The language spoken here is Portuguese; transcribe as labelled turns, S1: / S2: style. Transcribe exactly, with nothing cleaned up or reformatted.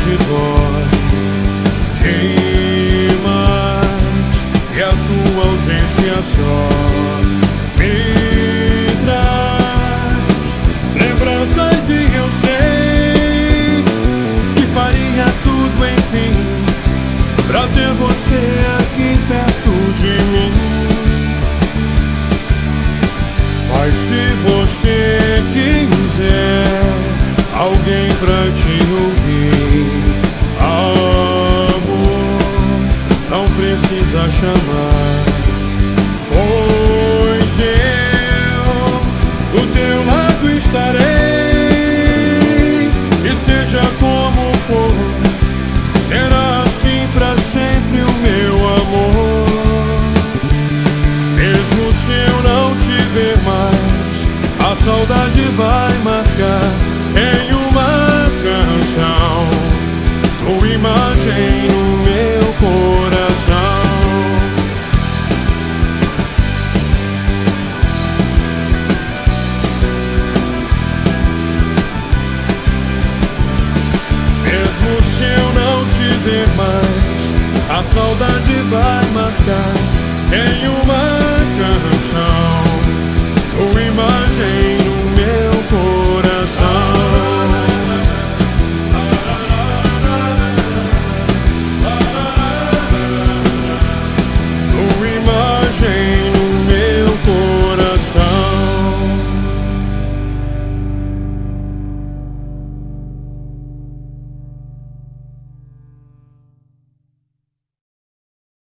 S1: saudade dói demais, e a tua ausência só me traz lembranças, e eu sei que faria tudo, enfim, pra ter você aqui perto de mim. Mas se você quiser alguém pra te ouvir, amor, não precisa chamar, pois eu do teu lado estarei. E seja como for, será assim pra sempre o meu amor. Mesmo se eu não te ver mais, a saudade vai marcar em uma canção, tua imagem no meu coração. Mesmo se eu não te ver mais, a saudade vai marcar em uma